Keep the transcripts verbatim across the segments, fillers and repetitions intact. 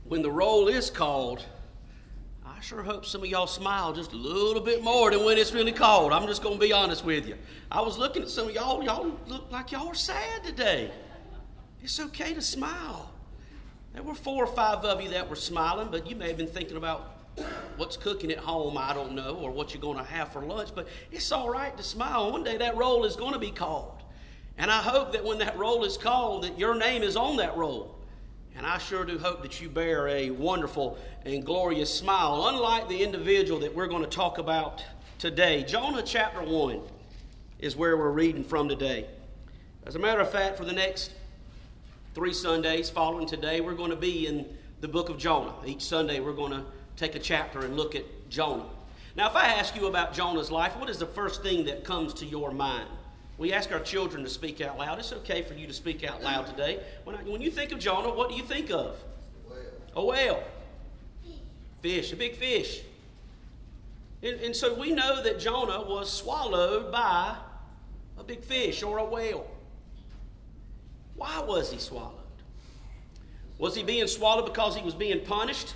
when the roll is called, I sure hope some of y'all smile just a little bit more than when it's really called. I'm just going to be honest with you. I was looking at some of y'all. Y'all look like y'all are sad today. It's okay to smile. There were four or five of you that were smiling, but you may have been thinking about what's cooking at home, I don't know, or what you're going to have for lunch. But it's all right to smile. One day that roll is going to be called. And I hope that when that roll is called, that your name is on that roll. And I sure do hope that you bear a wonderful and glorious smile, unlike the individual that we're going to talk about today. Jonah chapter one is where we're reading from today. As a matter of fact, for the next three Sundays following today, we're going to be in the book of Jonah. Each Sunday, we're going to take a chapter and look at Jonah. Now, if I ask you about Jonah's life, what is the first thing that comes to your mind? We ask our children to speak out loud. It's okay for you to speak out loud today. When, I, when you think of Jonah, what do you think of? A whale. A whale. Fish, a big fish. And, and so we know that Jonah was swallowed by a big fish or a whale. Why was he swallowed? Was he being swallowed because he was being punished?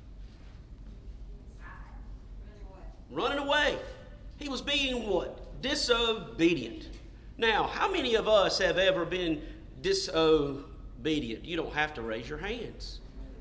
Running away. He was being what? Disobedient. Now, how many of us have ever been disobedient? You don't have to raise your hands.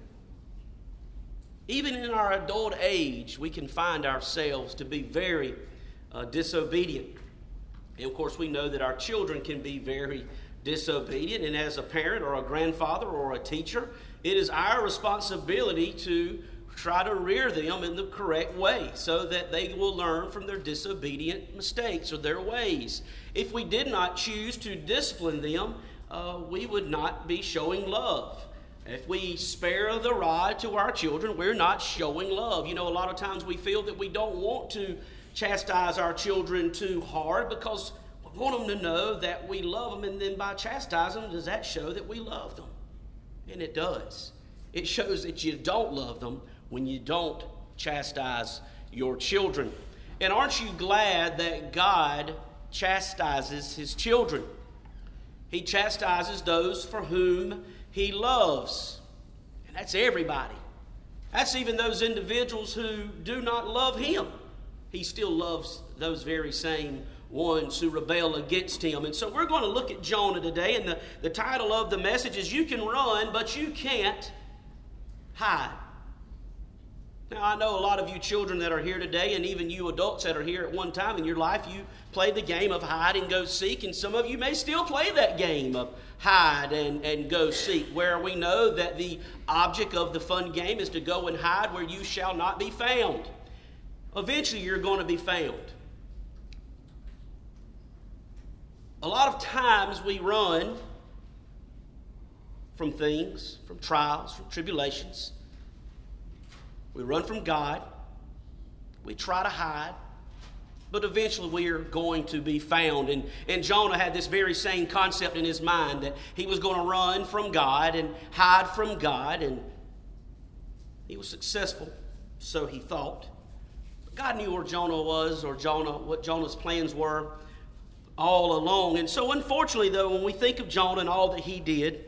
Even in our adult age, we can find ourselves to be very uh, disobedient. And of course, we know that our children can be very disobedient. And as a parent or a grandfather or a teacher, it is our responsibility to try to rear them in the correct way so that they will learn from their disobedient mistakes or their ways. If we did not choose to discipline them, uh, we would not be showing love. If we spare the rod to our children, we're not showing love. You know, a lot of times we feel that we don't want to chastise our children too hard because we want them to know that we love them, and then by chastising them, does that show that we love them? And it does. It shows that you don't love them when you don't chastise your children. And aren't you glad that God chastises his children? He chastises those for whom he loves. And that's everybody. That's even those individuals who do not love him. He still loves those very same ones who rebel against him. And so we're going to look at Jonah today. And the, the title of the message is You Can Run, But You Can't Hide. Now, I know a lot of you children that are here today, and even you adults that are here at one time in your life, you played the game of hide and go seek, and some of you may still play that game of hide and, and go seek, where we know that the object of the fun game is to go and hide where you shall not be found. Eventually, you're going to be found. A lot of times we run from things, from trials, from tribulations. We run from God. We try to hide. But eventually we are going to be found. And, and Jonah had this very same concept in his mind that he was going to run from God and hide from God. And he was successful, so he thought. But God knew where Jonah was, or Jonah, what Jonah's plans were all along. And so unfortunately, though, when we think of Jonah and all that he did,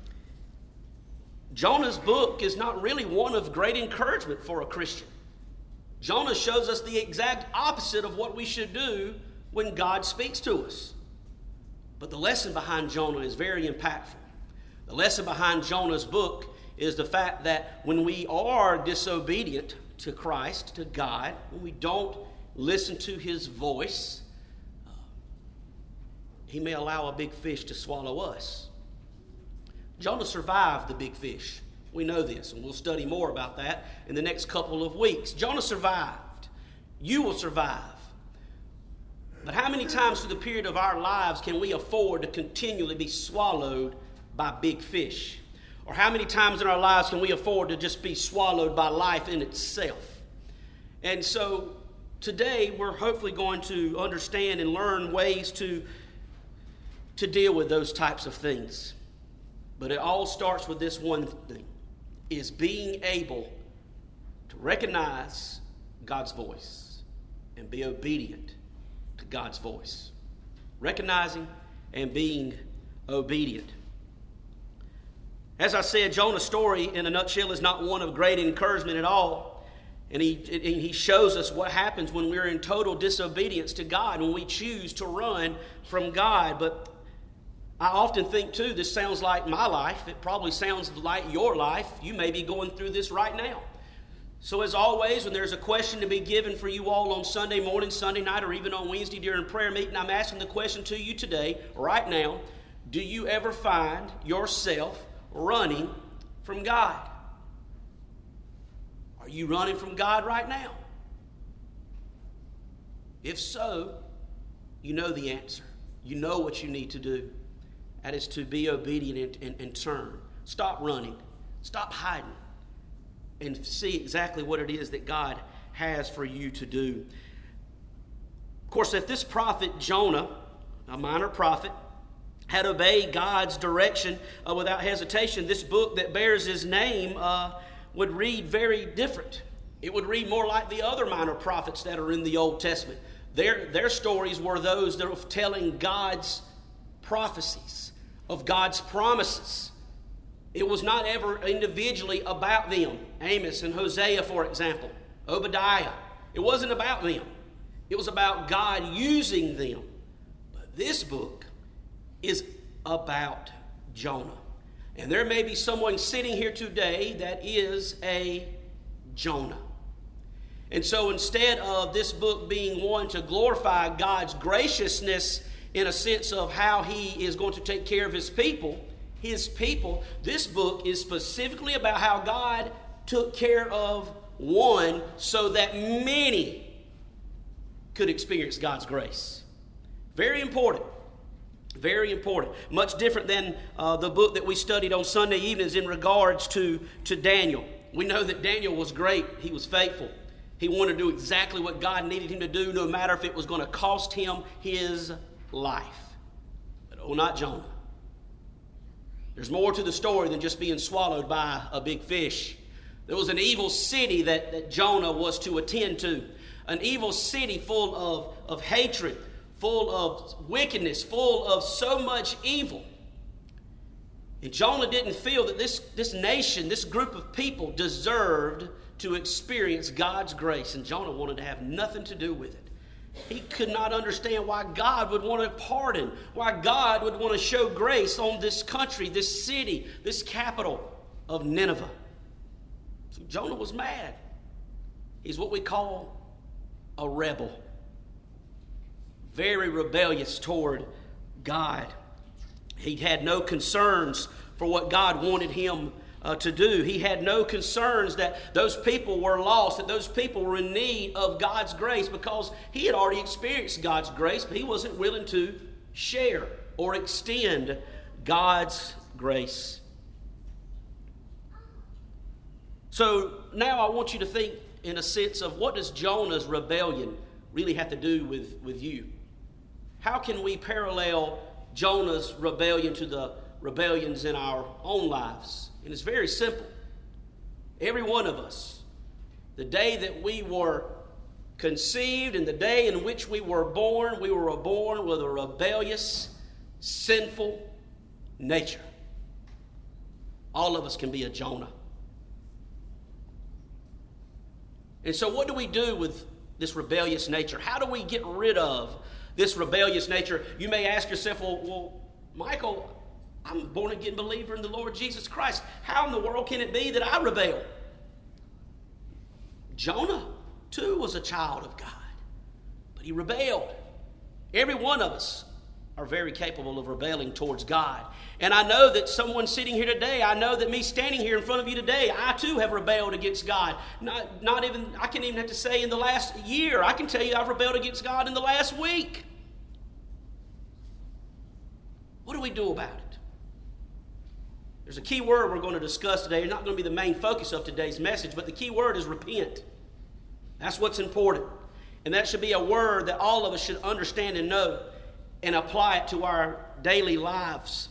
Jonah's book is not really one of great encouragement for a Christian. Jonah shows us the exact opposite of what we should do when God speaks to us. But the lesson behind Jonah is very impactful. The lesson behind Jonah's book is the fact that when we are disobedient to Christ, to God, when we don't listen to his voice, uh, he may allow a big fish to swallow us. Jonah survived the big fish. We know this, and we'll study more about that in the next couple of weeks. Jonah survived. You will survive. But how many times through the period of our lives can we afford to continually be swallowed by big fish? Or how many times in our lives can we afford to just be swallowed by life in itself? And so today we're hopefully going to understand and learn ways to, to deal with those types of things. But it all starts with this one thing, is being able to recognize God's voice and be obedient to God's voice. Recognizing and being obedient. As I said, Jonah's story in a nutshell is not one of great encouragement at all. And he, and he shows us what happens when we're in total disobedience to God, when we choose to run from God. But I often think, too, this sounds like my life. It probably sounds like your life. You may be going through this right now. So as always, when there's a question to be given for you all on Sunday morning, Sunday night, or even on Wednesday during prayer meeting, I'm asking the question to you today, right now. Do you ever find yourself running from God? Are you running from God right now? If so, you know the answer. You know what you need to do. That is to be obedient and, and, and turn. Stop running. Stop hiding. And see exactly what it is that God has for you to do. Of course, if this prophet Jonah, a minor prophet, had obeyed God's direction uh, without hesitation, this book that bears his name uh, would read very different. It would read more like the other minor prophets that are in the Old Testament. Their, their stories were those that were telling God's prophecies, of God's promises. It was not ever individually about them. Amos and Hosea, for example, Obadiah. It wasn't about them. It was about God using them. But this book is about Jonah. And there may be someone sitting here today that is a Jonah. And so instead of this book being one to glorify God's graciousness in a sense of how he is going to take care of his people, his people, this book is specifically about how God took care of one so that many could experience God's grace. Very important. Very important. Much different than uh, the book that we studied on Sunday evenings in regards to, to Daniel. We know that Daniel was great. He was faithful. He wanted to do exactly what God needed him to do, no matter if it was going to cost him his life. But oh, not Jonah. There's more to the story than just being swallowed by a big fish. There was an evil city that, that Jonah was to attend to. An evil city full of, of hatred, full of wickedness, full of so much evil. And Jonah didn't feel that this, this nation, this group of people deserved to experience God's grace. And Jonah wanted to have nothing to do with it. He could not understand why God would want to pardon, why God would want to show grace on this country, this city, this capital of Nineveh. So Jonah was mad. He's what we call a rebel. Very rebellious toward God. He had no concerns for what God wanted him uh, to do. He had no concerns that those people were lost, that those people were in need of God's grace, because he had already experienced God's grace, but he wasn't willing to share or extend God's grace. So now I want you to think in a sense of, what does Jonah's rebellion really have to do with, with you? How can we parallel Jonah's rebellion to the rebellions in our own lives? And it's very simple. Every one of us, the day that we were conceived and the day in which we were born, we were born with a rebellious, sinful nature. All of us can be a Jonah. And so what do we do with this rebellious nature? How do we get rid of this rebellious nature? You may ask yourself, well, well, Michael, I'm a born-again believer in the Lord Jesus Christ. How in the world can it be that I rebel? Jonah, too, was a child of God, but he rebelled. Every one of us are very capable of rebelling towards God. And I know that someone sitting here today, I know that me standing here in front of you today, I too have rebelled against God. Not, not even, I can even have to say in the last year. I can tell you I've rebelled against God in the last week. What do we do about it? There's a key word we're going to discuss today. It's not going to be the main focus of today's message, but the key word is repent. That's what's important. And that should be a word that all of us should understand and know and apply it to our daily lives.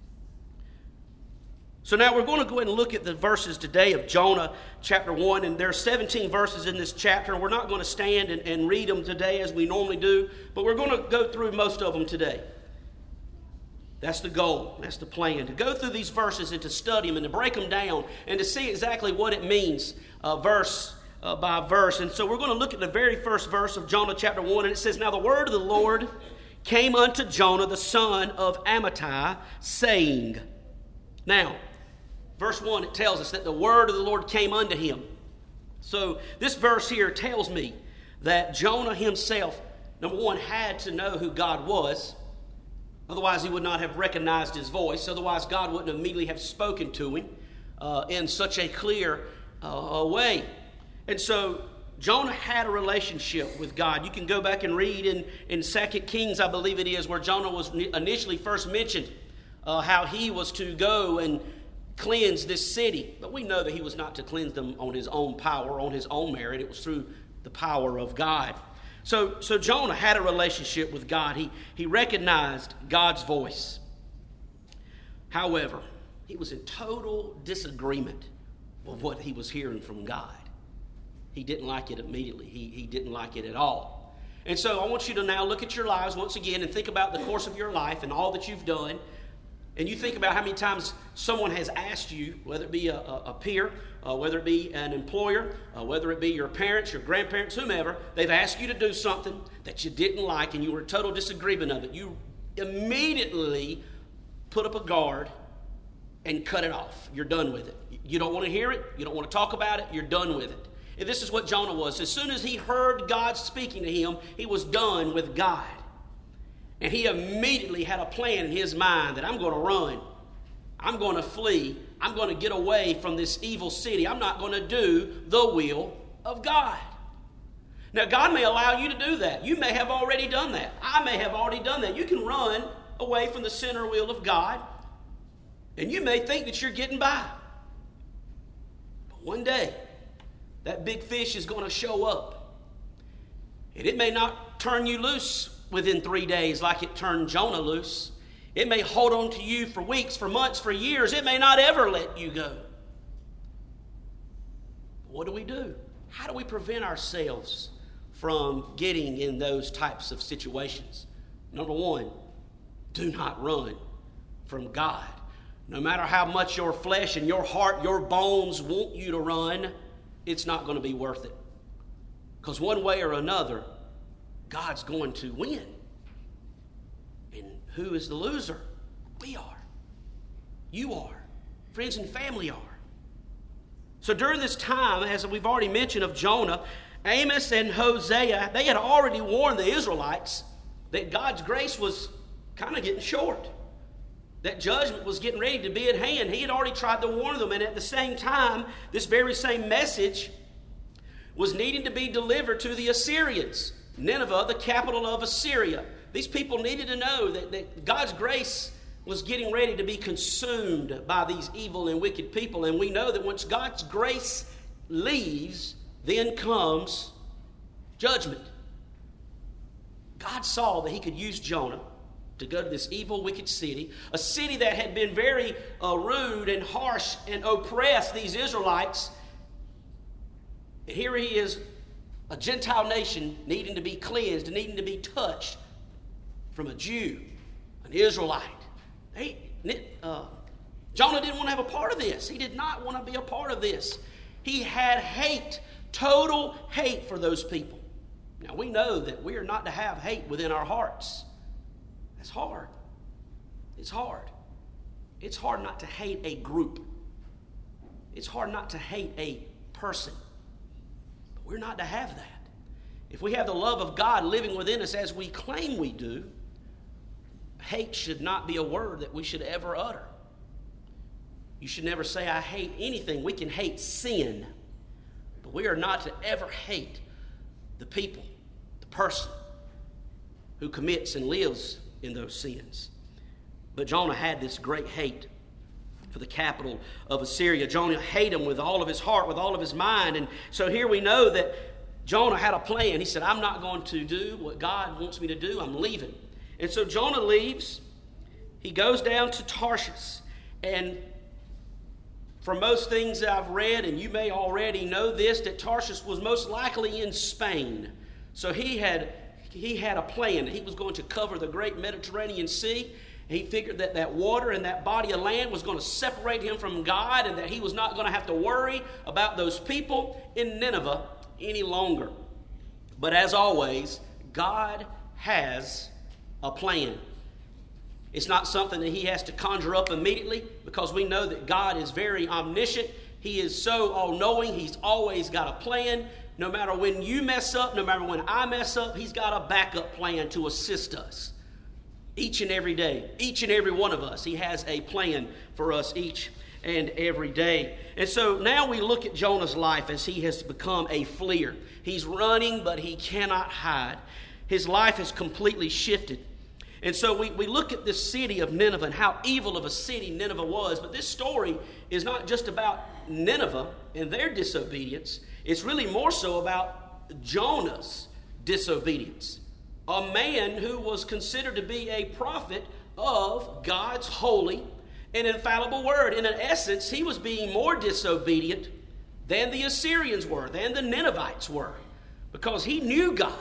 So now we're going to go ahead and look at the verses today of Jonah chapter one. And there are seventeen verses in this chapter. We're not going to stand and, and read them today as we normally do, but we're going to go through most of them today. That's the goal. That's the plan. To go through these verses and to study them and to break them down and to see exactly what it means uh, verse uh, by verse. And so we're going to look at the very first verse of Jonah chapter one. And it says, "Now the word of the Lord came unto Jonah the son of Amittai, saying." Now, verse one, it tells us that the word of the Lord came unto him. So this verse here tells me that Jonah himself, number one, had to know who God was. Otherwise, he would not have recognized his voice. Otherwise, God wouldn't immediately have spoken to him uh, in such a clear uh, way. And so Jonah had a relationship with God. You can go back and read in, in Second Kings, I believe it is, where Jonah was initially first mentioned, uh, how he was to go and cleanse this city. But we know that he was not to cleanse them on his own power, on his own merit. It was through the power of God. So, so Jonah had a relationship with God. He, he recognized God's voice. However, he was in total disagreement with what he was hearing from God. He didn't like it immediately. He, he didn't like it at all. And so I want you to now look at your lives once again and think about the course of your life and all that you've done. And you think about how many times someone has asked you, whether it be a, a, a peer, uh, whether it be an employer, uh, whether it be your parents, your grandparents, whomever, they've asked you to do something that you didn't like and you were in total disagreement of it. You immediately put up a guard and cut it off. You're done with it. You don't want to hear it. You don't want to talk about it. You're done with it. And this is what Jonah was. As soon as he heard God speaking to him, he was done with God. And he immediately had a plan in his mind that I'm going to run. I'm going to flee. I'm going to get away from this evil city. I'm not going to do the will of God. Now, God may allow you to do that. You may have already done that. I may have already done that. You can run away from the center will of God, and you may think that you're getting by. But one day, that big fish is going to show up. And it may not turn you loose within three days like it turned Jonah loose. It may hold on to you for weeks, for months, for years. It may not ever let you go. What do we do? How do we prevent ourselves from getting in those types of situations? Number one, do not run from God. No matter how much your flesh and your heart, your bones want you to run, it's not going to be worth it. Because one way or another, God's going to win. And who is the loser? We are. You are. Friends and family are. So during this time, as we've already mentioned of Jonah, Amos and Hosea, they had already warned the Israelites that God's grace was kind of getting short. That judgment was getting ready to be at hand. He had already tried to warn them. And at the same time, this very same message was needing to be delivered to the Assyrians. Nineveh, the capital of Assyria. These people needed to know that, that God's grace was getting ready to be consumed by these evil and wicked people. And we know that once God's grace leaves, then comes judgment. God saw that he could use Jonah to go to this evil, wicked city, a city that had been very uh, rude and harsh and oppressed these Israelites. And here he is, a Gentile nation needing to be cleansed, needing to be touched from a Jew, an Israelite. He, uh, Jonah didn't want to have a part of this. He did not want to be a part of this. He had hate, total hate for those people. Now, we know that we are not to have hate within our hearts. That's hard. It's hard. It's hard not to hate a group. It's hard not to hate a person. But we're not to have that. If we have the love of God living within us as we claim we do, hate should not be a word that we should ever utter. You should never say, I hate anything. We can hate sin, but we are not to ever hate the people, the person who commits and lives in those sins. But Jonah had this great hate for the capital of Assyria. Jonah hated him with all of his heart, with all of his mind. And so here we know that Jonah had a plan. He said, I'm not going to do what God wants me to do. I'm leaving. And so Jonah leaves. He goes down to Tarshish. And from most things that I've read, and you may already know this, that Tarshish was most likely in Spain. So he had he had a plan. He was going to cover the great Mediterranean Sea, He figured that that water and that body of land was going to separate him from God and that he was not going to have to worry about those people in Nineveh any longer. But as always, God has a plan. It's not something that he has to conjure up immediately, because we know that God is very omniscient. He is so all-knowing. He's always got a plan. No matter when you mess up, no matter when I mess up, he's got a backup plan to assist us. Each and every day, each and every one of us, he has a plan for us each and every day. And so now we look at Jonah's life as he has become a fleer. He's running, but he cannot hide. His life has completely shifted. And so we, we look at this city of Nineveh and how evil of a city Nineveh was. But this story is not just about Nineveh and their disobedience. It's really more so about Jonah's disobedience. A man who was considered to be a prophet of God's holy and infallible word. In essence, he was being more disobedient than the Assyrians were, than the Ninevites were, because he knew God,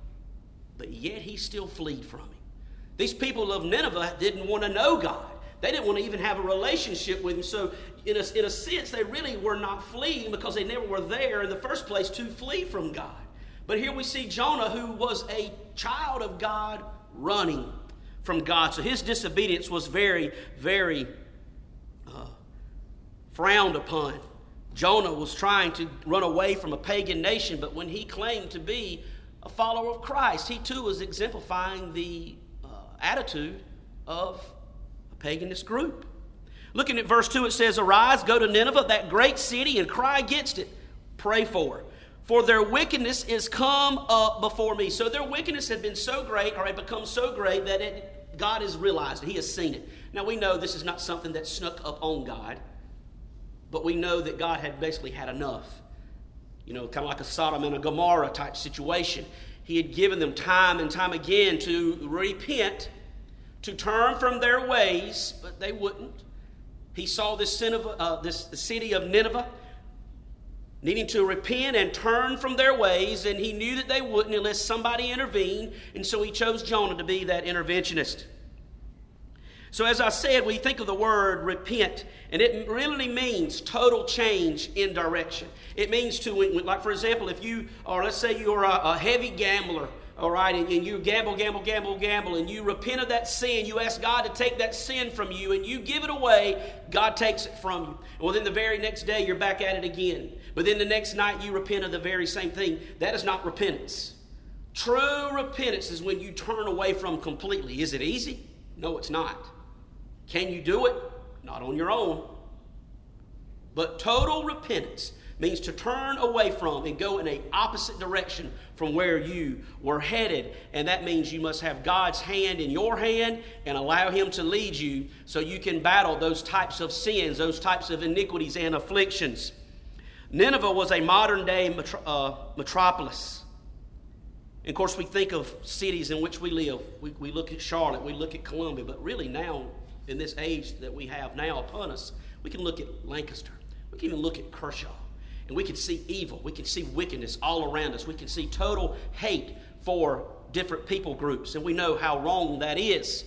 but yet he still fled from him. These people of Nineveh didn't want to know God. They didn't want to even have a relationship with him. So in a, in a sense, they really were not fleeing, because they never were there in the first place to flee from God. But here we see Jonah, who was a child of God, running from God. So his disobedience was very, very uh, frowned upon. Jonah was trying to run away from a pagan nation, but when he claimed to be a follower of Christ, he too was exemplifying the uh, attitude of a paganist group. Looking at verse two, it says, "Arise, go to Nineveh, that great city, and cry against it. Pray for it. For their wickedness is come up before me." So their wickedness had been so great, or had become so great, that it, God has realized it. He has seen it. Now we know this is not something that snuck up on God, but we know that God had basically had enough. You know, kind of like a Sodom and a Gomorrah type situation. He had given them time and time again to repent, to turn from their ways, but they wouldn't. He saw this, Nineveh, uh, this city of Nineveh needing to repent and turn from their ways, and he knew that they wouldn't unless somebody intervened, and so he chose Jonah to be that interventionist. So as I said, we think of the word repent, and it really means total change in direction. It means to, like for example, if you, or let's say you're a, a heavy gambler, all right, and, and you gamble, gamble, gamble, gamble, and you repent of that sin, you ask God to take that sin from you, and you give it away, God takes it from you. Well, then the very next day, you're back at it again. But then the next night, you repent of the very same thing. That is not repentance. True repentance is when you turn away from completely. Is it easy? No, it's not. Can you do it? Not on your own. But total repentance means to turn away from and go in an opposite direction from where you were headed. And that means you must have God's hand in your hand and allow him to lead you so you can battle those types of sins, those types of iniquities and afflictions. Nineveh was a modern-day metro- uh, metropolis. And of course, we think of cities in which we live. We, we look at Charlotte, we look at Columbia, but really now, in this age that we have now upon us, we can look at Lancaster. We can even look at Kershaw. And we can see evil. We can see wickedness all around us. We can see total hate for different people groups. And we know how wrong that is.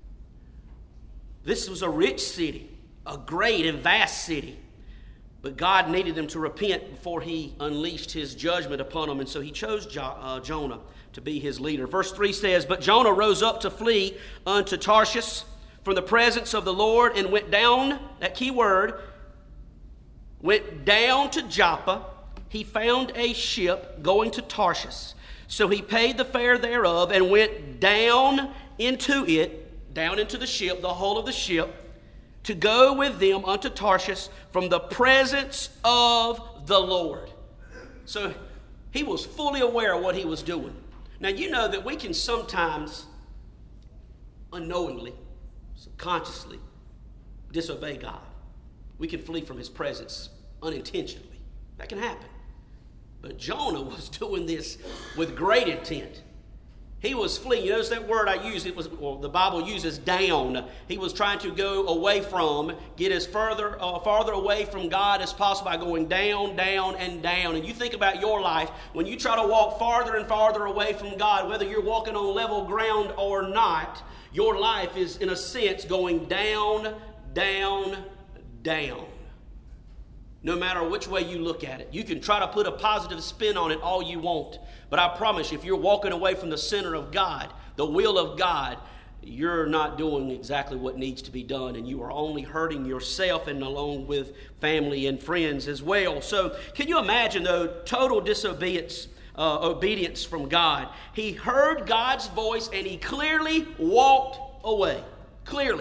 This was a rich city, a great and vast city. But God needed them to repent before he unleashed his judgment upon them. And so he chose jo- uh, Jonah to be his leader. Verse three says, "But Jonah rose up to flee unto Tarshish from the presence of the Lord, and went down," that key word, went down to Joppa. He found a ship going to Tarshish. So he paid the fare thereof and went down into it, down into the ship, the hull of the ship, to go with them unto Tarshish from the presence of the Lord. So he was fully aware of what he was doing. Now you know that we can sometimes unknowingly, subconsciously disobey God. We can flee from his presence unintentionally. That can happen. But Jonah was doing this with great intent. He was fleeing. You notice that word I used, it was, well, the Bible uses down. He was trying to go away from, get as further, uh, farther away from God as possible by going down, down, and down. And you think about your life, when you try to walk farther and farther away from God, whether you're walking on level ground or not, your life is, in a sense, going down, down, down. No matter which way you look at it. You can try to put a positive spin on it all you want. But I promise you, if you're walking away from the center of God, the will of God, you're not doing exactly what needs to be done. And you are only hurting yourself and along with family and friends as well. So can you imagine, though, total disobedience, uh, obedience from God? He heard God's voice and he clearly walked away. Clearly.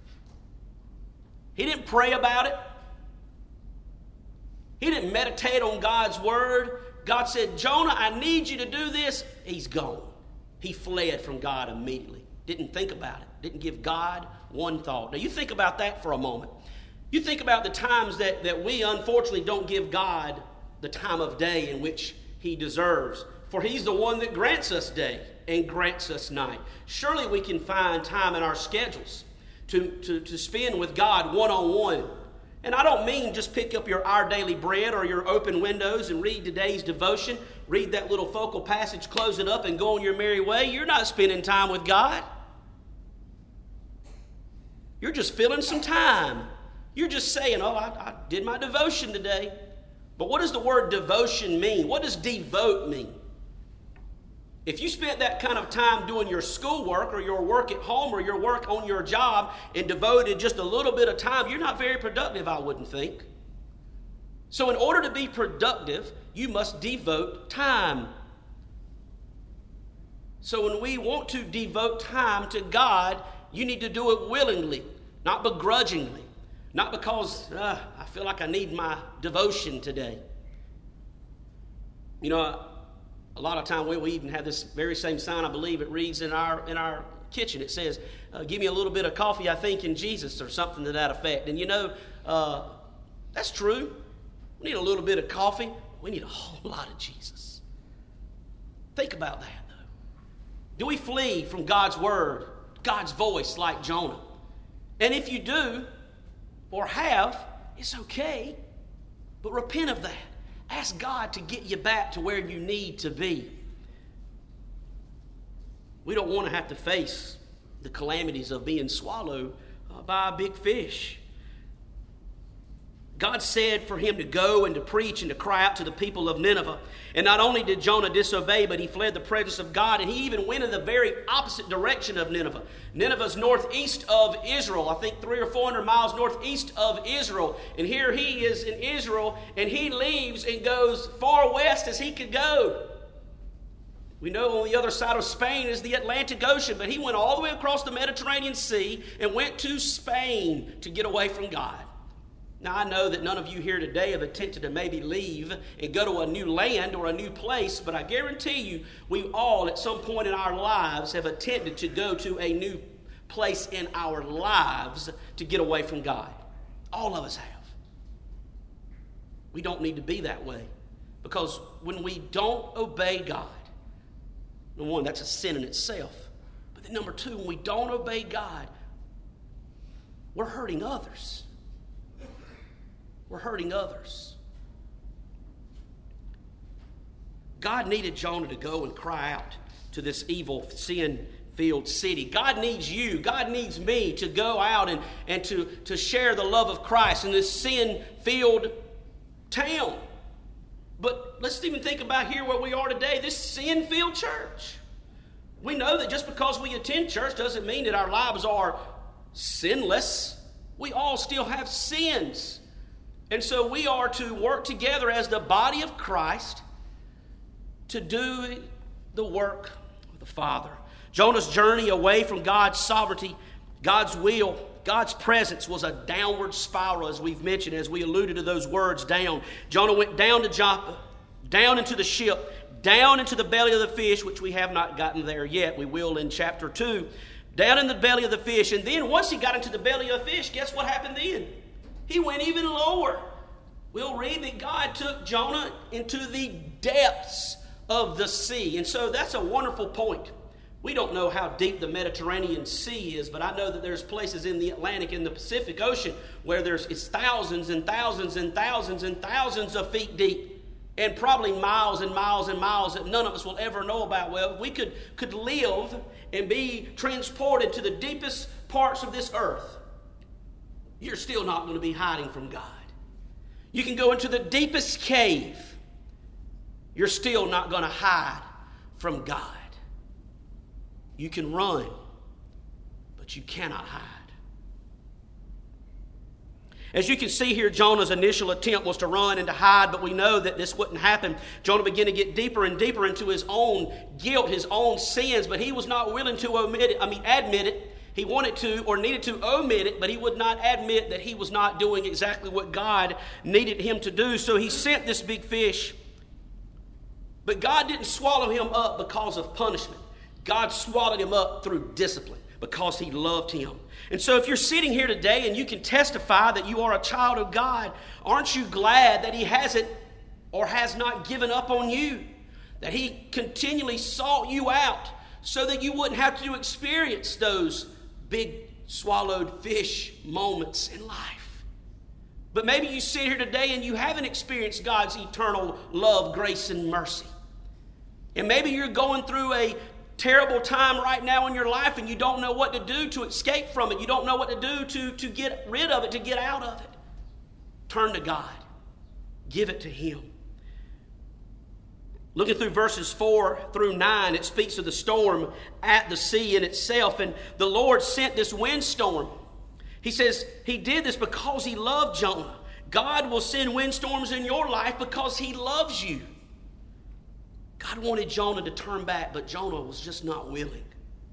He didn't pray about it. He didn't meditate on God's word. God said, Jonah, I need you to do this. He's gone. He fled from God immediately. Didn't think about it. Didn't give God one thought. Now you think about that for a moment. You think about the times that, that we unfortunately don't give God the time of day in which he deserves. For he's the one that grants us day and grants us night. Surely we can find time in our schedules to, to, to spend with God one-on-one. And I don't mean just pick up your Our Daily Bread or your open windows and read today's devotion, read that little focal passage, close it up, and go on your merry way. You're not spending time with God. You're just filling some time. You're just saying, oh, I, I did my devotion today. But what does the word devotion mean? What does devote mean? If you spent that kind of time doing your schoolwork or your work at home or your work on your job and devoted just a little bit of time, you're not very productive, I wouldn't think. So in order to be productive, you must devote time. So when we want to devote time to God, you need to do it willingly, not begrudgingly, not because uh, I feel like I need my devotion today. You know, a lot of time we, we even have this very same sign, I believe it reads in our in our kitchen. It says, uh, give me a little bit of coffee, I think, in Jesus, or something to that effect. And you know, uh, that's true. We need a little bit of coffee. We need a whole lot of Jesus. Think about that, though. Do we flee from God's word, God's voice like Jonah? And if you do, or have, it's okay. But repent of that. Ask God to get you back to where you need to be. We don't want to have to face the calamities of being swallowed uh, by a big fish. God said for him to go and to preach and to cry out to the people of Nineveh. And not only did Jonah disobey, but he fled the presence of God, and he even went in the very opposite direction of Nineveh. Nineveh's northeast of Israel, I think three or four hundred miles northeast of Israel. And here he is in Israel, and he leaves and goes far west as he could go. We know on the other side of Spain is the Atlantic Ocean, but he went all the way across the Mediterranean Sea and went to Spain to get away from God. Now, I know that none of you here today have attempted to maybe leave and go to a new land or a new place, but I guarantee you we all at some point in our lives have attempted to go to a new place in our lives to get away from God. All of us have. We don't need to be that way, because when we don't obey God, number one, that's a sin in itself. But then number two, when we don't obey God, we're hurting others. We're hurting others. God needed Jonah to go and cry out to this evil, sin-filled city. God needs you, God needs me to go out and, and to, to share the love of Christ in this sin-filled town. But let's even think about here where we are today, this sin-filled church. We know that just because we attend church doesn't mean that our lives are sinless. We all still have sins. And so we are to work together as the body of Christ to do the work of the Father. Jonah's journey away from God's sovereignty, God's will, God's presence was a downward spiral, as we've mentioned, as we alluded to those words, down. Jonah went down to Joppa, down into the ship, down into the belly of the fish, which we have not gotten there yet. We will in chapter two. Down in the belly of the fish. And then once he got into the belly of the fish, guess what happened then? He went even lower. We'll read that God took Jonah into the depths of the sea. And so that's a wonderful point. We don't know how deep the Mediterranean Sea is, but I know that there's places in the Atlantic and the Pacific Ocean where there's it's thousands and thousands and thousands and thousands of feet deep, and probably miles and miles and miles that none of us will ever know about. Well, if we could, could live and be transported to the deepest parts of this earth, you're still not going to be hiding from God. You can go into the deepest cave. You're still not going to hide from God. You can run, but you cannot hide. As you can see here, Jonah's initial attempt was to run and to hide, but we know that this wouldn't happen. Jonah began to get deeper and deeper into his own guilt, his own sins, but he was not willing to omit it, I mean, admit it. He wanted to or needed to omit it, but he would not admit that he was not doing exactly what God needed him to do. So he sent this big fish, but God didn't swallow him up because of punishment. God swallowed him up through discipline because he loved him. And so if you're sitting here today and you can testify that you are a child of God, aren't you glad that he hasn't or has not given up on you? That he continually sought you out so that you wouldn't have to experience those big swallowed fish moments in life. But maybe you sit here today and you haven't experienced God's eternal love, grace, and mercy. And maybe you're going through a terrible time right now in your life and you don't know what to do to escape from it. You don't know what to do to, to get rid of it, to get out of it. Turn to God. Give it to him. Looking through verses four through nine, it speaks of the storm at the sea in itself. And the Lord sent this windstorm. He says he did this because he loved Jonah. God will send windstorms in your life because he loves you. God wanted Jonah to turn back, but Jonah was just not willing.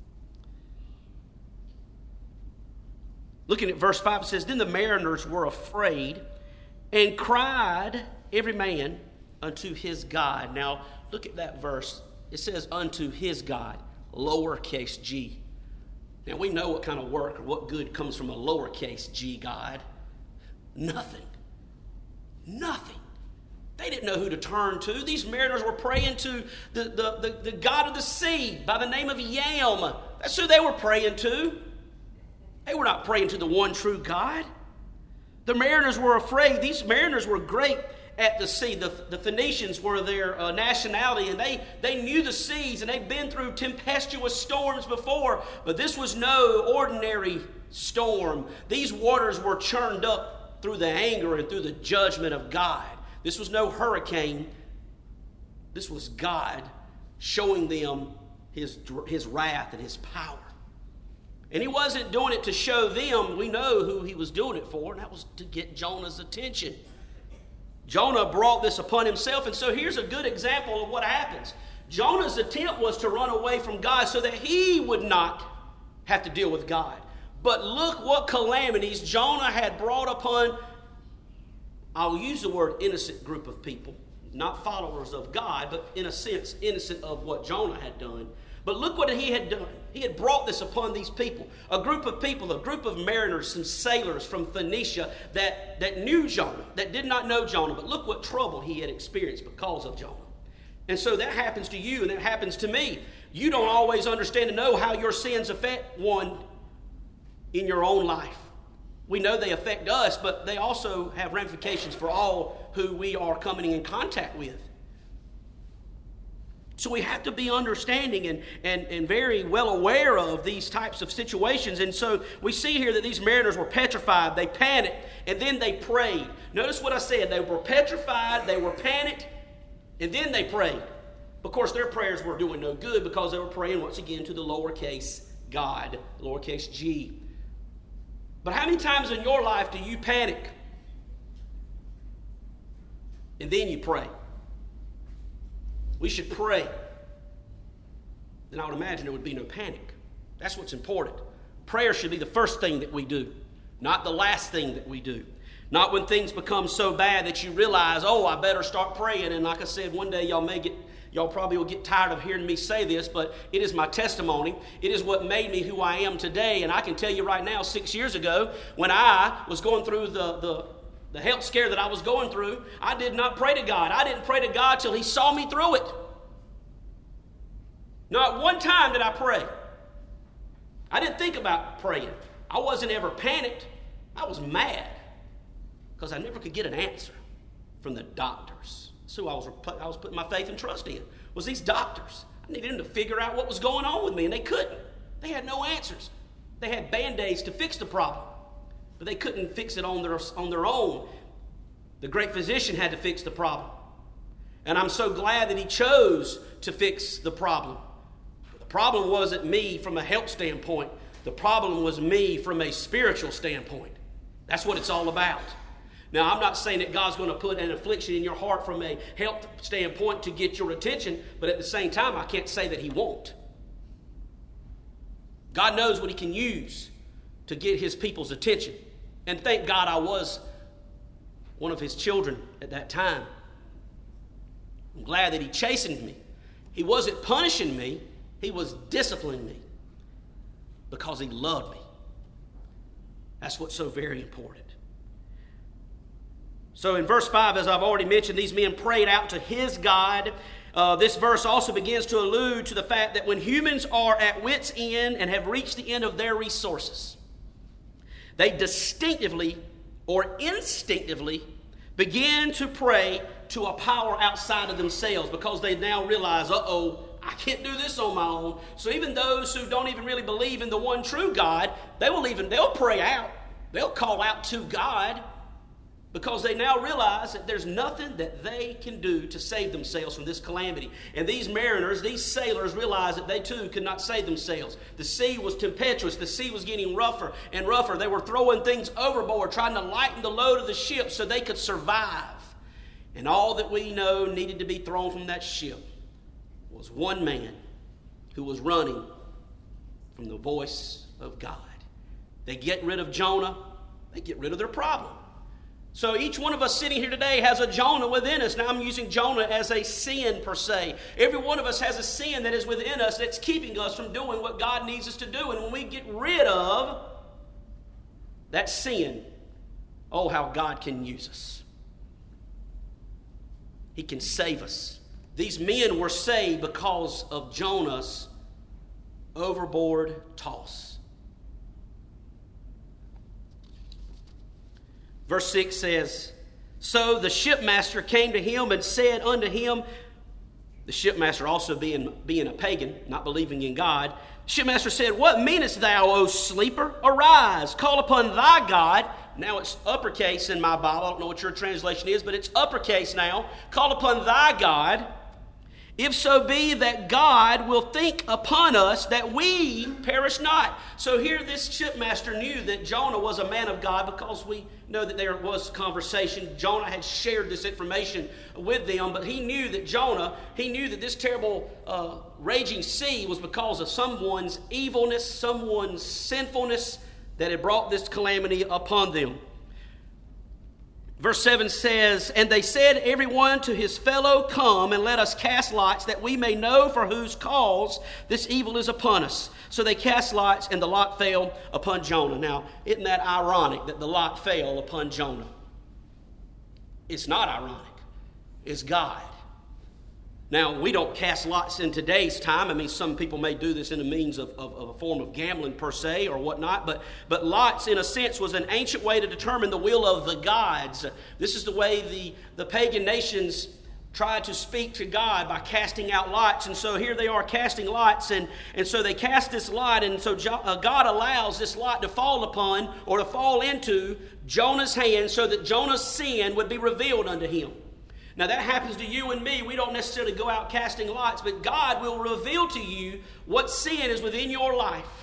Looking at verse five, it says, Then the mariners were afraid and cried every man unto his God. Now, look at that verse. It says, unto his God, lowercase g. Now, we know what kind of work or what good comes from a lowercase g God. Nothing. Nothing. They didn't know who to turn to. These mariners were praying to the, the, the, the God of the sea by the name of Yam. That's who they were praying to. They were not praying to the one true God. The mariners were afraid. These mariners were great at the sea. The, the Phoenicians were their uh, nationality, and they, they knew the seas, and they'd been through tempestuous storms before, but this was no ordinary storm. These waters were churned up through the anger and through the judgment of God. This was no hurricane. This was God showing them his, his wrath and his power. And he wasn't doing it to show them. We know who he was doing it for, and that was to get Jonah's attention. Jonah brought this upon himself, and so here's a good example of what happens. Jonah's attempt was to run away from God so that he would not have to deal with God. But look what calamities Jonah had brought upon, I'll use the word innocent group of people, not followers of God, but in a sense innocent of what Jonah had done. But look what he had done. He had brought this upon these people. A group of people, a group of mariners, some sailors from Phoenicia that, that knew Jonah, that did not know Jonah. But look what trouble he had experienced because of Jonah. And so that happens to you and that happens to me. You don't always understand and know how your sins affect one in your own life. We know they affect us, but they also have ramifications for all who we are coming in contact with. So we have to be understanding and, and, and very well aware of these types of situations. And so we see here that these mariners were petrified. They panicked, and then they prayed. Notice what I said. They were petrified, they were panicked, and then they prayed. Of course, their prayers were doing no good because they were praying once again to the lowercase God, lowercase g. But how many times in your life do you panic and then you pray? We should pray. Then I would imagine there would be no panic. That's what's important. Prayer should be the first thing that we do, not the last thing that we do. Not when things become so bad that you realize, oh, I better start praying. And like I said, one day y'all may get, y'all probably will get tired of hearing me say this, but it is my testimony. It is what made me who I am today. And I can tell you right now, six years ago, when I was going through the, the, the health scare that I was going through, I did not pray to God. I didn't pray to God till He saw me through it. Not one time did I pray. I didn't think about praying. I wasn't ever panicked. I was mad because I never could get an answer from the doctors. That's who I was, I was putting my faith and trust in, was these doctors. I needed them to figure out what was going on with me, and they couldn't. They had no answers. They had Band-Aids to fix the problem, but they couldn't fix it on their, on their own. The great physician had to fix the problem. And I'm so glad that he chose to fix the problem. The problem wasn't me from a health standpoint. The problem was me from a spiritual standpoint. That's what it's all about. Now, I'm not saying that God's going to put an affliction in your heart from a health standpoint to get your attention, but at the same time, I can't say that he won't. God knows what he can use to get his people's attention. And thank God I was one of his children at that time. I'm glad that he chastened me. He wasn't punishing me. He was disciplining me because he loved me. That's what's so very important. So in verse five, as I've already mentioned, these men prayed out to his God. Uh, this verse also begins to allude to the fact that when humans are at wit's end and have reached the end of their resources, they distinctively or instinctively begin to pray to a power outside of themselves because they now realize, uh-oh, I can't do this on my own. So even those who don't even really believe in the one true God, they will even, they'll pray out. They'll call out to God because they now realize that there's nothing that they can do to save themselves from this calamity. And these mariners, these sailors realized that they too could not save themselves. The sea was tempestuous. The sea was getting rougher and rougher. They were throwing things overboard, trying to lighten the load of the ship so they could survive. And all that we know needed to be thrown from that ship was one man who was running from the voice of God. They get rid of Jonah, they get rid of their problem. So each one of us sitting here today has a Jonah within us. Now I'm using Jonah as a sin per se. Every one of us has a sin that is within us that's keeping us from doing what God needs us to do. And when we get rid of that sin, oh, how God can use us. He can save us. These men were saved because of Jonah's overboard toss. Verse six says, so the shipmaster came to him and said unto him, the shipmaster also being, being a pagan, not believing in God, the shipmaster said, what meanest thou, O sleeper? Arise, call upon thy God. Now it's uppercase in my Bible. I don't know what your translation is, but it's uppercase now. Call upon thy God, if so be that God will think upon us that we perish not. So here this shipmaster knew that Jonah was a man of God because we know that there was conversation. Jonah had shared this information with them, but he knew that Jonah, he knew that this terrible uh, raging sea was because of someone's evilness, someone's sinfulness that had brought this calamity upon them. Verse seven says, and they said every one to his fellow, come and let us cast lots that we may know for whose cause this evil is upon us. So they cast lots and the lot fell upon Jonah. Now, isn't that ironic that the lot fell upon Jonah? It's not ironic. It's God. Now, we don't cast lots in today's time. I mean, some people may do this in a means of, of, of a form of gambling per se or whatnot, but, but lots, in a sense, was an ancient way to determine the will of the gods. This is the way the, the pagan nations tried to speak to God, by casting out lots. And so here they are casting lots, and, and so they cast this lot, and so jo- uh, God allows this lot to fall upon or to fall into Jonah's hand so that Jonah's sin would be revealed unto him. Now that happens to you and me. We don't necessarily go out casting lots, but God will reveal to you what sin is within your life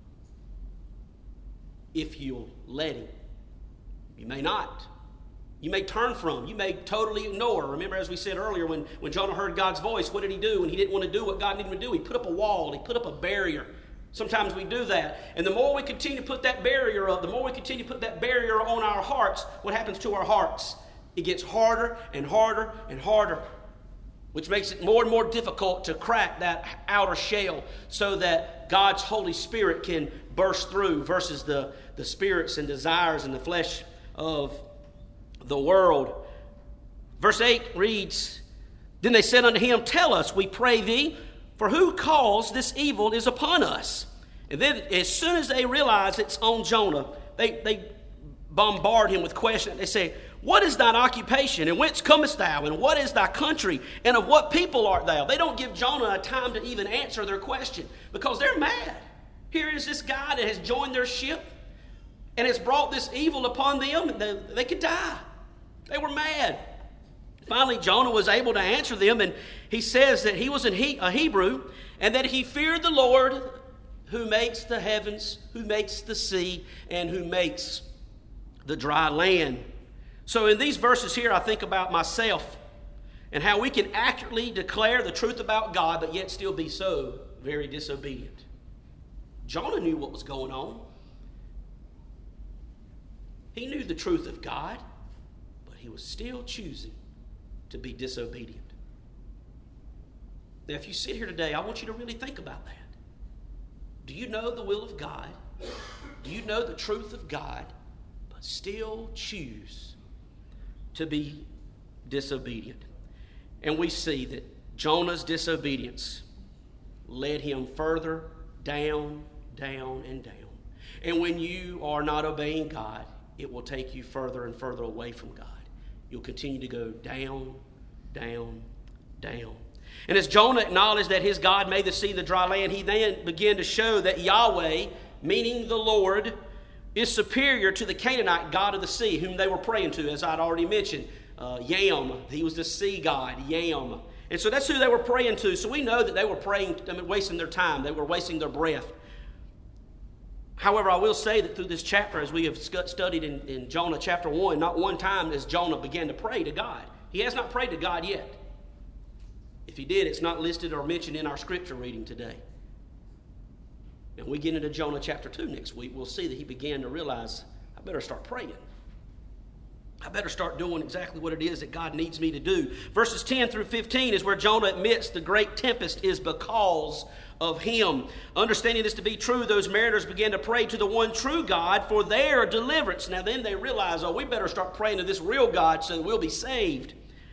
if you'll let him. You may not. You may turn from. You may totally ignore. Remember, as we said earlier, when, when Jonah heard God's voice, what did he do? When he didn't want to do what God needed him to do, he put up a wall. He put up a barrier. Sometimes we do that. And the more we continue to put that barrier up, the more we continue to put that barrier on our hearts, what happens to our hearts? It gets harder and harder and harder, which makes it more and more difficult to crack that outer shell so that God's Holy Spirit can burst through versus the, the spirits and desires and the flesh of the world. Verse eight reads, then they said unto him, tell us, we pray thee, For who caused this evil is upon us. And then as soon as they realize it's on Jonah, they, they bombard him with questions. They say, what is thine occupation, and whence comest thou, and what is thy country, and of what people art thou? They don't give Jonah a time to even answer their question because they're mad. Here is this guy that has joined their ship and has brought this evil upon them. They, they could die. They were mad. Finally, Jonah was able to answer them, and he says that he was a Hebrew and that he feared the Lord who makes the heavens, who makes the sea, and who makes the dry land. So in these verses here, I think about myself and how we can accurately declare the truth about God, but yet still be so very disobedient. Jonah knew what was going on. He knew the truth of God, but he was still choosing to be disobedient. Now, if you sit here today, I want you to really think about that. Do you know the will of God? Do you know the truth of God, but still choose to be disobedient? And we see that Jonah's disobedience led him further down, down, and down. And when you are not obeying God, it will take you further and further away from God. You'll continue to go down, down, down. And as Jonah acknowledged that his God made the sea the dry land, he then began to show that Yahweh, meaning the Lord, is superior to the Canaanite god of the sea, whom they were praying to, as I'd already mentioned. Uh, Yam, he was the sea god, Yam. And so that's who they were praying to. So we know that they were praying, I mean, wasting their time. They were wasting their breath. However, I will say that through this chapter, as we have studied in, in Jonah chapter one, not one time has Jonah began to pray to God. He has not prayed to God yet. If he did, it's not listed or mentioned in our scripture reading today. And we get into Jonah chapter two next week, we'll see that he began to realize, I better start praying. I better start doing exactly what it is that God needs me to do. Verses ten through fifteen is where Jonah admits the great tempest is because of him. Understanding this to be true, those mariners began to pray to the one true God for their deliverance. Now then they realize, oh, we better start praying to this real God so that we'll be saved.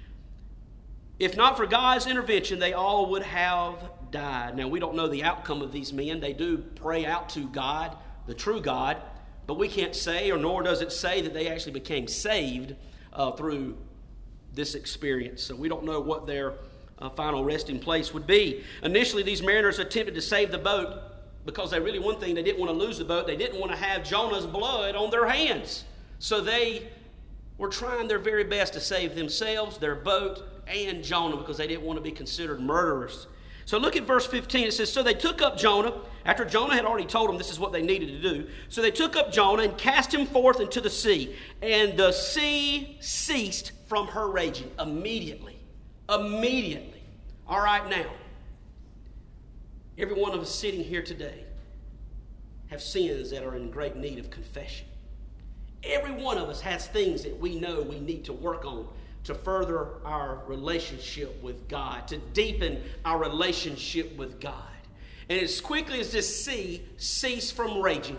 If not for God's intervention, they all would have died. Now, we don't know the outcome of these men. They do pray out to God, the true God, but we can't say, or nor does it say that they actually became saved uh, through this experience. So we don't know what their uh, final resting place would be. Initially, these mariners attempted to save the boat because they really, one thing, they didn't want to lose the boat. They didn't want to have Jonah's blood on their hands. So they were trying their very best to save themselves, their boat, and Jonah, because they didn't want to be considered murderers. So look at verse fifteen. It says, so they took up Jonah, after Jonah had already told them this is what they needed to do. So they took up Jonah and cast him forth into the sea. And the sea ceased from her raging immediately. Immediately. All right, now, every one of us sitting here today have sins that are in great need of confession. Every one of us has things that we know we need to work on to further our relationship with God, to deepen our relationship with God. And as quickly as this sea ceased from raging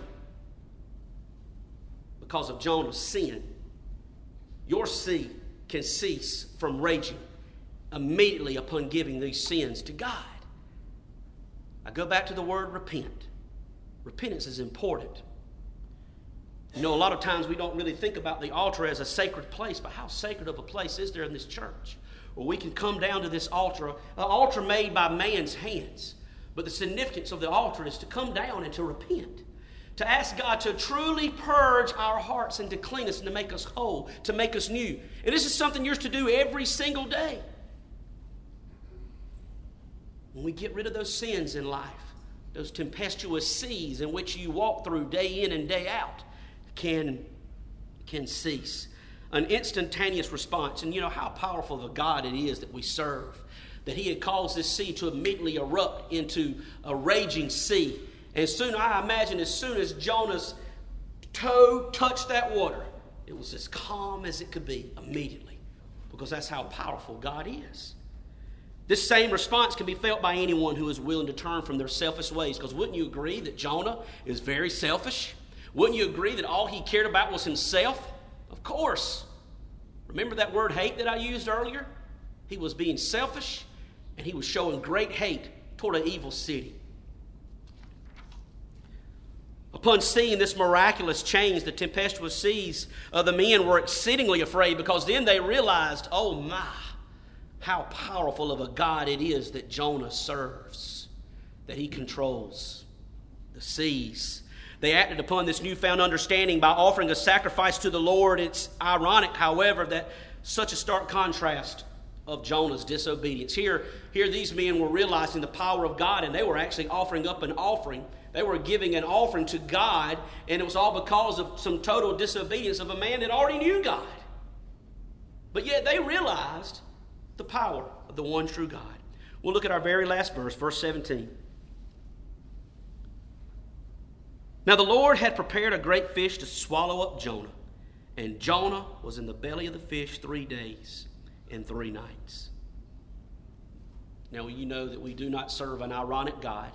because of Jonah's sin, your sea can cease from raging immediately upon giving these sins to God. I go back to the word repent. Repentance is important. You know, a lot of times we don't really think about the altar as a sacred place, but how sacred of a place is there in this church? Where we can come down to this altar, an altar made by man's hands. But the significance of the altar is to come down and to repent. To ask God to truly purge our hearts and to clean us and to make us whole, to make us new. And this is something you're to do every single day. When we get rid of those sins in life, those tempestuous seas in which you walk through day in and day out, can, can cease. An instantaneous response. And you know how powerful of a God it is that we serve. That he had caused this sea to immediately erupt into a raging sea. And soon, I imagine, as soon as Jonah's toe touched that water, it was as calm as it could be immediately. Because that's how powerful God is. This same response can be felt by anyone who is willing to turn from their selfish ways. Because wouldn't you agree that Jonah is very selfish? Wouldn't you agree that all he cared about was himself? Of course. Remember that word hate that I used earlier? He was being selfish, and he was showing great hate toward an evil city. Upon seeing this miraculous change, the tempestuous seas, uh, the men were exceedingly afraid, because then they realized, oh my, how powerful of a God it is that Jonah serves, that he controls the seas. They acted upon this newfound understanding by offering a sacrifice to the Lord. It's ironic, however, that such a stark contrast of Jonah's disobedience. Here, here these men were realizing the power of God, and they were actually offering up an offering. They were giving an offering to God, and it was all because of some total disobedience of a man that already knew God. But yet they realized the power of the one true God. We'll look at our very last verse, verse seventeen. Now the Lord had prepared a great fish to swallow up Jonah, and Jonah was in the belly of the fish three days and three nights. Now you know that we do not serve an ironic God.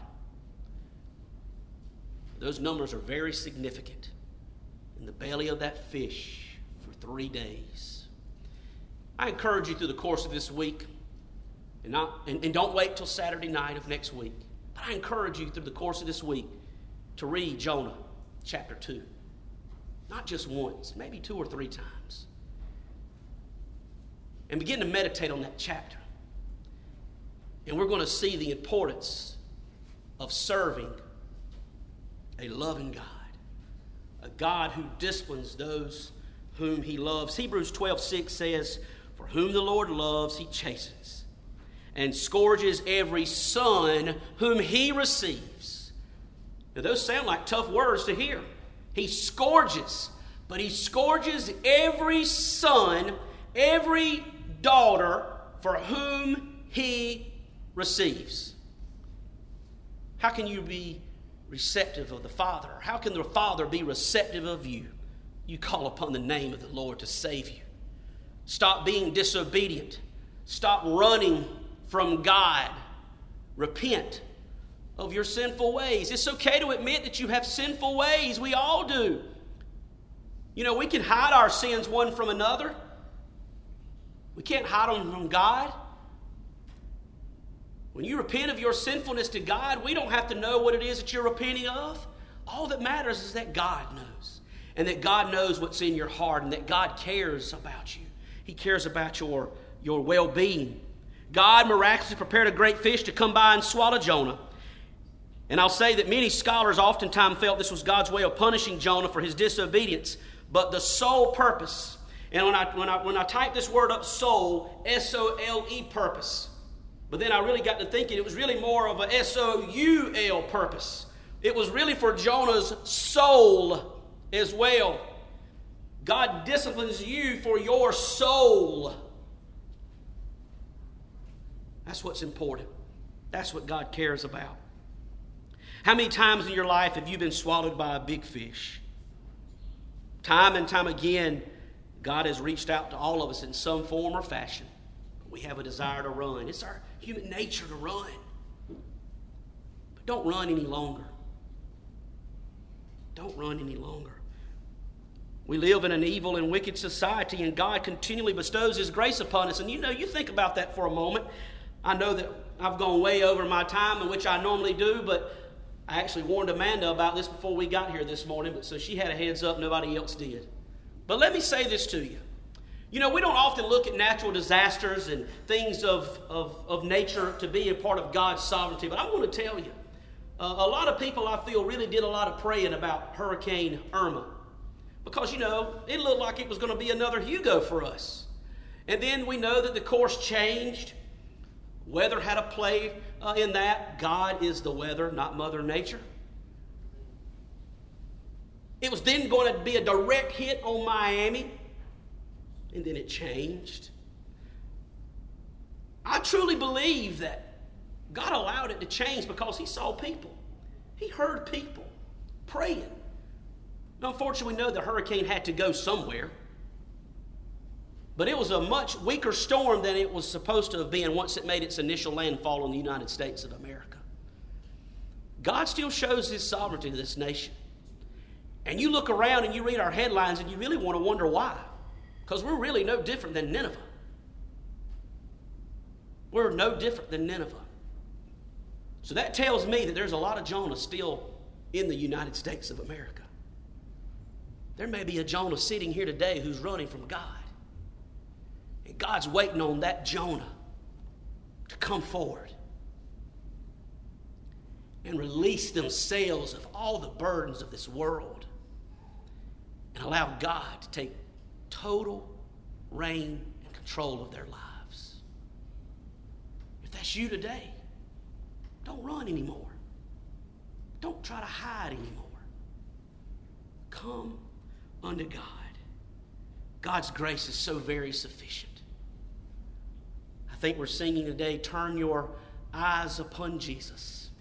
Those numbers are very significant. In the belly of that fish for three days. I encourage you through the course of this week, and, not, and, and don't wait till Saturday night of next week, but I encourage you through the course of this week to read Jonah chapter two. Not just once, maybe two or three times. And begin to meditate on that chapter. And we're going to see the importance of serving a loving God. A God who disciplines those whom he loves. Hebrews twelve six says, "For whom the Lord loves, he chastens, and scourges every son whom he receives." Now those sound like tough words to hear. He scourges, but he scourges every son, every daughter for whom he receives. How can you be receptive of the Father? How can the Father be receptive of you? You call upon the name of the Lord to save you. Stop being disobedient. Stop running from God. Repent of your sinful ways. It's okay to admit that you have sinful ways. We all do. You know, we can hide our sins one from another. We can't hide them from God. When you repent of your sinfulness to God, we don't have to know what it is that you're repenting of. All that matters is that God knows. And that God knows what's in your heart, and that God cares about you. He cares about your, your well-being. God miraculously prepared a great fish to come by and swallow Jonah. And I'll say that many scholars oftentimes felt this was God's way of punishing Jonah for his disobedience. But the sole purpose, and when I, when I, when I type this word up, soul, S O L E purpose, but then I really got to thinking it was really more of a S O U L purpose. It was really for Jonah's soul as well. God disciplines you for your soul. That's what's important. That's what God cares about. How many times in your life have you been swallowed by a big fish? Time and time again, God has reached out to all of us in some form or fashion. We have a desire to run. It's our human nature to run. But don't run any longer. Don't run any longer. We live in an evil and wicked society, and God continually bestows his grace upon us. And you know, you think about that for a moment. I know that I've gone way over my time, in which I normally do, but I actually warned Amanda about this before we got here this morning, but so she had a heads up, nobody else did. But let me say this to you. You know, we don't often look at natural disasters and things of, of, of nature to be a part of God's sovereignty, but I want to tell you, uh, a lot of people I feel really did a lot of praying about Hurricane Irma. Because, you know, it looked like it was going to be another Hugo for us. And then we know that the course changed. Weather had a play uh, in that. God is the weather, not Mother Nature. It was then going to be a direct hit on Miami. And then it changed. I truly believe that God allowed it to change because he saw people. He heard people praying. Now, unfortunately, we know the hurricane had to go somewhere. But it was a much weaker storm than it was supposed to have been once it made its initial landfall in the United States of America. God still shows his sovereignty to this nation. And you look around and you read our headlines and you really want to wonder why. Because we're really no different than Nineveh. We're no different than Nineveh. So that tells me that there's a lot of Jonah still in the United States of America. There may be a Jonah sitting here today who's running from God. And God's waiting on that Jonah to come forward and release themselves of all the burdens of this world and allow God to take total reign and control of their lives. If that's you today, don't run anymore. Don't try to hide anymore. Come unto God. God's grace is so very sufficient. I think we're singing today, turn your eyes upon Jesus.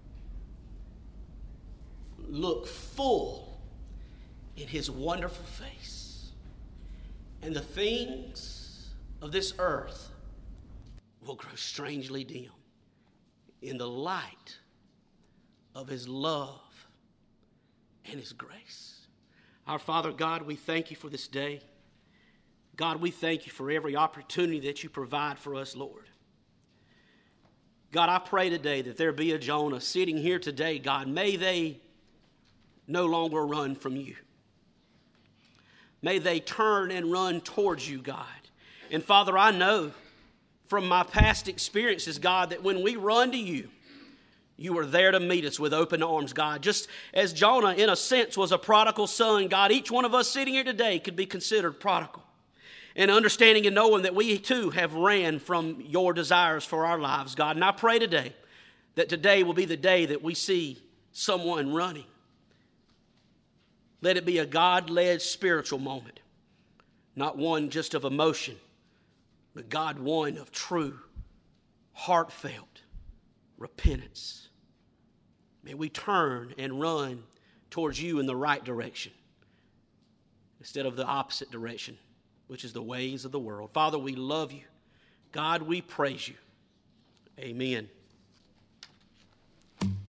Look full in his wonderful face. And the things of this earth will grow strangely dim in the light of his love and his grace. Our Father God, we thank you for this day. God, we thank you for every opportunity that you provide for us, Lord. God, I pray today that there be a Jonah sitting here today, God. May they no longer run from you. May they turn and run towards you, God. And Father, I know from my past experiences, God, that when we run to you, you are there to meet us with open arms, God. Just as Jonah, in a sense, was a prodigal son, God, each one of us sitting here today could be considered prodigal. And understanding and knowing that we too have ran from your desires for our lives, God. And I pray today that today will be the day that we see someone running. Let it be a God-led spiritual moment, not one just of emotion, but God, one of true, heartfelt repentance. May we turn and run towards you in the right direction instead of the opposite direction, which is the ways of the world. Father, we love you. God, we praise you. Amen.